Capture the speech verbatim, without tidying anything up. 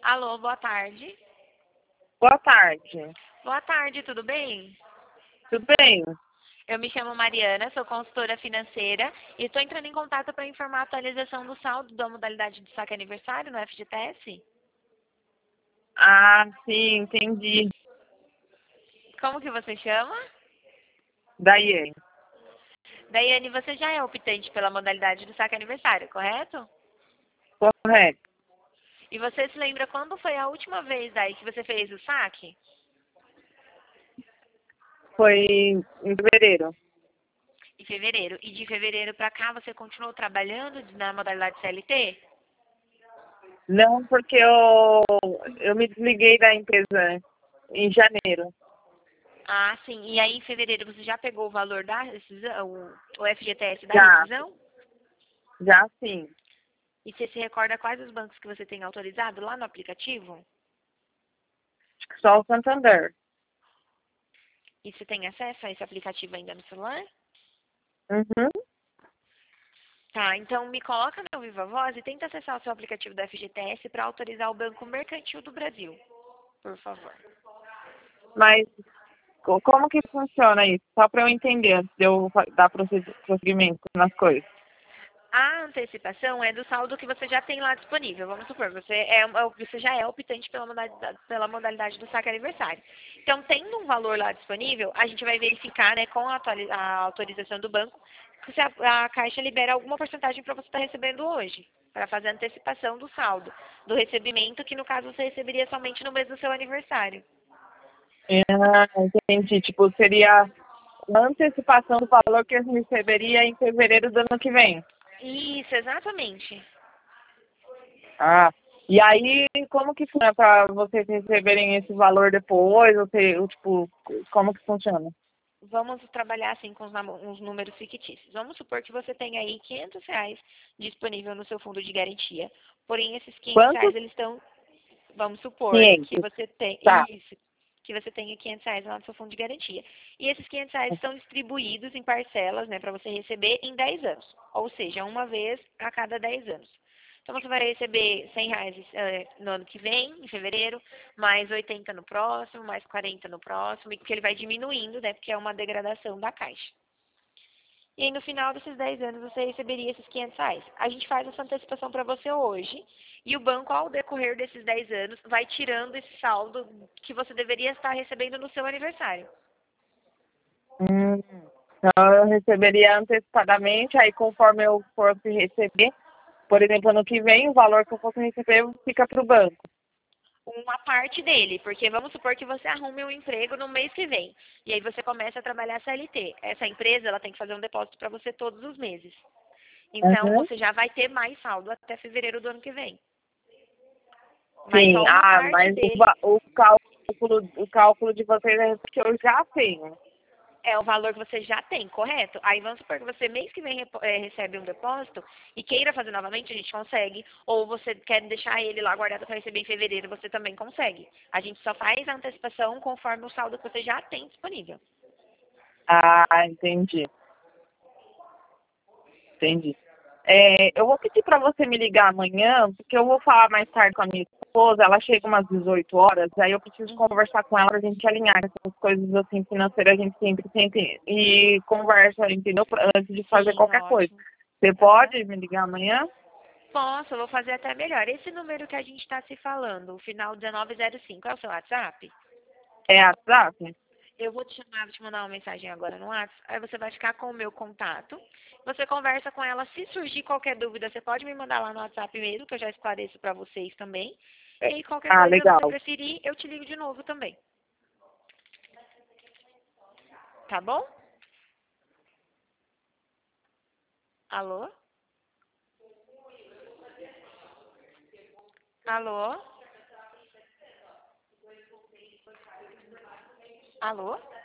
Alô, boa tarde. Boa tarde. Boa tarde, tudo bem? Tudo bem? Eu me chamo Mariana, sou consultora financeira e estou entrando em contato para informar a atualização do saldo da modalidade de saque aniversário no F G T S. Ah, sim, entendi. Como que você chama? Daí, Daiane, você já é optante pela modalidade do saque aniversário, correto? correto. E você se lembra quando foi a última vez aí que você fez o saque? Foi em fevereiro. Em fevereiro. E de fevereiro para cá você continuou trabalhando na modalidade C L T? Não, porque eu, eu me desliguei da empresa em janeiro. Ah, sim. E aí, em fevereiro, você já pegou o valor da rescisão, o, o F G T S da Já, rescisão? já sim. E você se recorda quais os bancos que você tem autorizado lá no aplicativo? Acho que só o Santander. E você tem acesso a esse aplicativo ainda no celular? Uhum. Tá, então me coloca no Viva Voz e tenta acessar o seu aplicativo do F G T S para autorizar o Banco Mercantil do Brasil, por favor. Mas co- como que funciona isso? Só para eu entender, antes de eu fa- dar proced- prosseguimento nas coisas. A antecipação é do saldo que você já tem lá disponível. Vamos supor, você, é, é- você já é optante pela modalidade, pela modalidade do saque aniversário. Então, tendo um valor lá disponível, a gente vai verificar, né, com a, atuali- a autorização do banco se a, a Caixa libera alguma porcentagem para você estar recebendo hoje, para fazer a antecipação do saldo, do recebimento, que no caso você receberia somente no mês do seu aniversário. Ah, entendi. Tipo, seria a antecipação do valor que eu receberia em fevereiro do ano que vem. Isso, exatamente. Ah, e aí, como que funciona para vocês receberem esse valor depois? Ou se, ou, tipo, como que funciona? Vamos trabalhar assim com os, namo- uns números fictícios. Vamos supor que você tem aí quinhentos reais disponível no seu fundo de garantia. Porém, esses quinhentos Quantos? reais, eles estão, vamos supor que quinhentos. você tem, Tá. isso, que você tenha quinhentos reais lá no seu fundo de garantia. E esses quinhentos reais estão distribuídos em parcelas, né, para você receber em dez anos. Ou seja, uma vez a cada dez anos. Então, você vai receber cem reais eh, no ano que vem, em fevereiro, mais oitenta no próximo, mais quarenta no próximo, e que ele vai diminuindo, né, porque é uma degradação da caixa. E aí, no final desses dez anos, você receberia esses quinhentos reais. A gente faz essa antecipação para você hoje, e o banco, ao decorrer desses dez anos, vai tirando esse saldo que você deveria estar recebendo no seu aniversário. Hum, então, eu receberia antecipadamente, aí conforme eu fosse receber, por exemplo, ano que vem, o valor que eu fosse receber fica para o banco. Uma parte dele, porque vamos supor que você arrume um emprego no mês que vem, e aí você começa a trabalhar C L T. Essa empresa, ela tem que fazer um depósito para você todos os meses. Então, Uhum. você já vai ter mais saldo até fevereiro do ano que vem. Mas Sim, só uma ah, parte mas o, dele va- o cálculo, o cálculo de vocês é que eu já tenho. é o valor que você já tem, correto? Aí vamos supor que você mês que vem repo- eh, recebe um depósito e queira fazer novamente, a gente consegue. Ou você quer deixar ele lá guardado para receber em fevereiro, você também consegue. A gente só faz a antecipação conforme o saldo que você já tem disponível. Ah, entendi, entendi. É, eu vou pedir para você me ligar amanhã, porque eu vou falar mais tarde com a minha esposa. Ela chega umas dezoito horas, aí eu preciso Uhum. conversar com ela para a gente alinhar essas coisas assim financeiras. A gente sempre sempre e conversa, entendeu? Pra- Antes de fazer Sim, qualquer coisa. ótimo. Você Aham. pode me ligar amanhã? Posso, eu vou fazer até melhor. Esse número que a gente está se falando, o final dezenove zero cinco, é o seu WhatsApp? É WhatsApp? Eu vou te chamar, vou te mandar uma mensagem agora no WhatsApp, aí você vai ficar com o meu contato. Você conversa com ela, se surgir qualquer dúvida, você pode me mandar lá no WhatsApp mesmo, que eu já esclareço para vocês também. É. E aí, qualquer Ah, coisa você legal. preferir, eu te ligo de novo também. Tá bom? Alô? Alô? Alô?